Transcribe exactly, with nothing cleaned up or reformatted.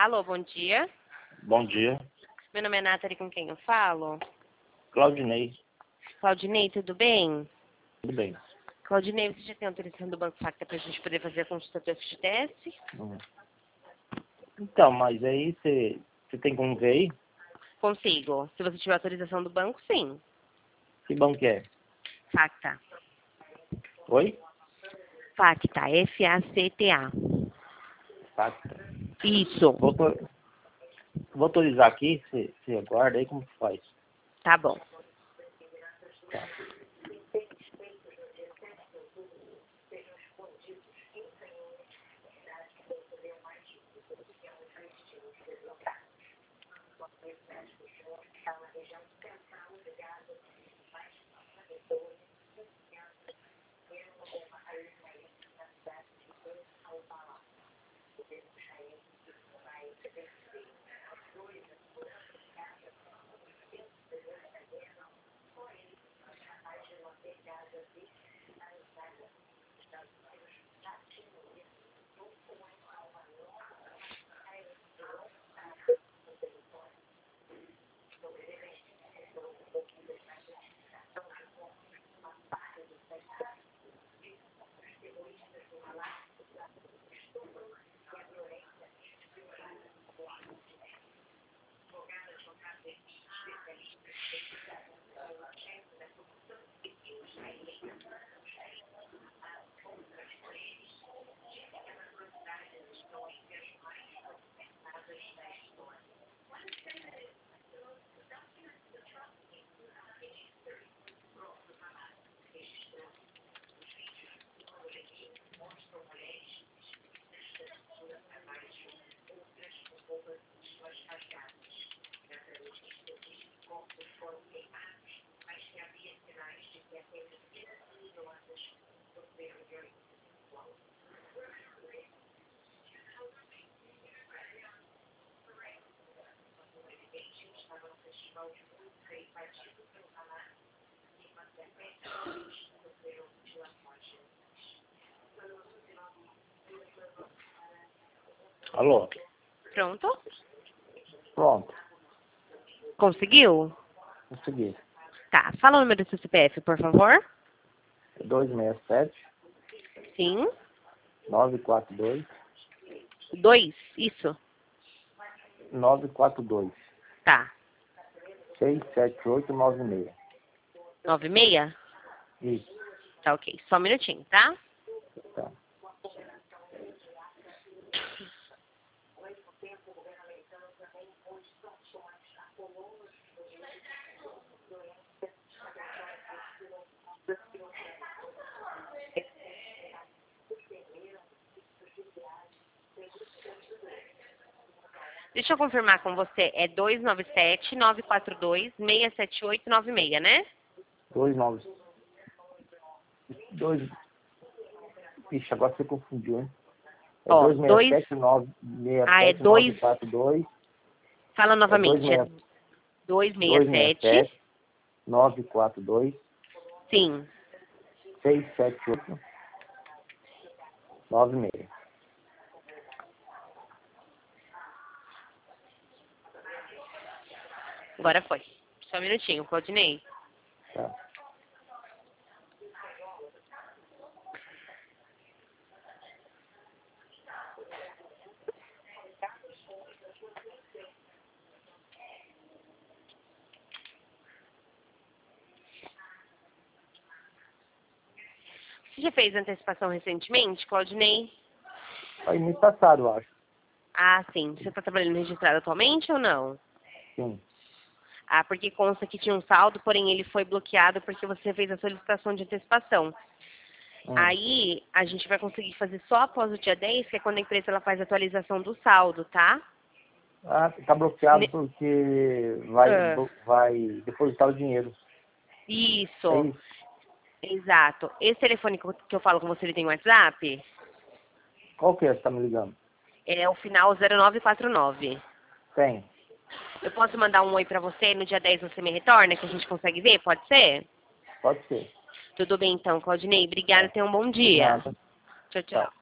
Alô, bom dia. Bom dia. Meu nome é Nathalie, com quem eu falo? Claudinei. Claudinei, tudo bem? Tudo bem. Claudinei, você já tem autorização do Banco Facta para a gente poder fazer a consulta do F G T S? Hum. Então, mas aí você você tem como ver aí? Consigo. Se você tiver autorização do banco, sim. Que banco que é? Facta. Oi? Facta, F A C T A. Facta. Isso. Vou, autor- vou autorizar aqui, você, você aguarda aí, como que faz? Tá bom. Tá. Alô? Pronto? Pronto. Conseguiu? Consegui. Tá. Fala o número do seu C P F, por favor. dois seis sete, Sim. nove quatro dois, Dois. Isso. nove quatro dois, Tá. seis sete oito nove seis. Nove e meia? Isso. Tá, ok. Só um minutinho, tá? Tá. Deixa eu confirmar com você. É dois nove sete, nove quatro dois, seis sete oito nove seis, né? dois nove. dois. Ixi, agora você confundiu, hein? É Ó, dois seis dois... sete nove seis Ah, é sete nove dois... quatro dois. Fala É novamente. É dois seis sete... nove quatro dois, Sim. seis sete oito nove seis. Agora foi. Só um minutinho, Claudinei. Tá. Você já fez antecipação recentemente, Claudinei? Aí mês passado, eu acho. Ah, sim. Você está trabalhando registrado atualmente ou não? Sim. Ah, porque consta que tinha um saldo, porém ele foi bloqueado porque você fez a solicitação de antecipação. Hum. Aí, a gente vai conseguir fazer só após o dia dez, que é quando a empresa ela faz a atualização do saldo, tá? Ah, tá bloqueado Ne- porque vai, Ah, vai depositar o dinheiro. É isso, isso? exato. Esse telefone que eu que eu falo com você, ele tem WhatsApp? Qual que é que você tá me ligando? É o final zero nove quatro nove. Tem. Eu posso mandar um oi pra você, no dia dez você me retorna, que a gente consegue ver, pode ser? Pode ser. Tudo bem então, Claudinei. Obrigada, Tá. tenha um bom dia. Nada. Tchau, tchau. Tchau.